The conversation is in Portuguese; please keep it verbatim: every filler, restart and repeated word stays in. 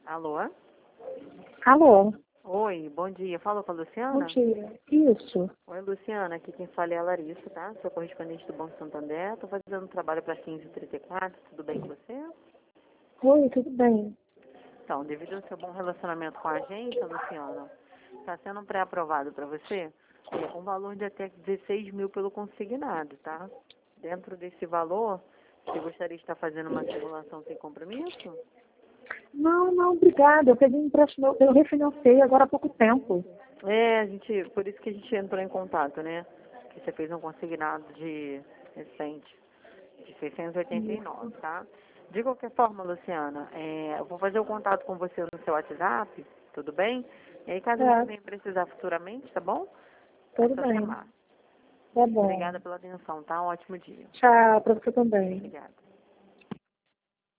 Alô? Alô, Oi, bom dia. Fala com a Luciana? bom dia. Isso. Oi, Luciana. Aqui quem fala é a Larissa, tá? Sou correspondente do Banco Santander. Tô fazendo um trabalho para quinze e trinta e quatro. Tudo bem com você? Oi, tudo bem? Então, devido ao seu bom relacionamento com a agência, Luciana, está sendo pré-aprovado para você é, um valor de até dezesseis mil pelo consignado, tá? Dentro desse valor, você gostaria de estar fazendo uma simulação sem compromisso? Não, não, obrigada. Eu peguei um empréstimo, eu refinancei agora há pouco tempo. É, a gente, por isso que a gente entrou em contato, né? Que você fez um consignado de recente, de seiscentos e oitenta e nove, tá? De qualquer forma, Luciana, é, eu vou fazer o contato com você no seu WhatsApp, tudo bem? E aí, caso você Tá, venha precisar futuramente, tá bom? É tudo só bem. chamar. Tá bom. Obrigada pela atenção, tá? Um ótimo dia. Tchau, pra você também. Obrigada.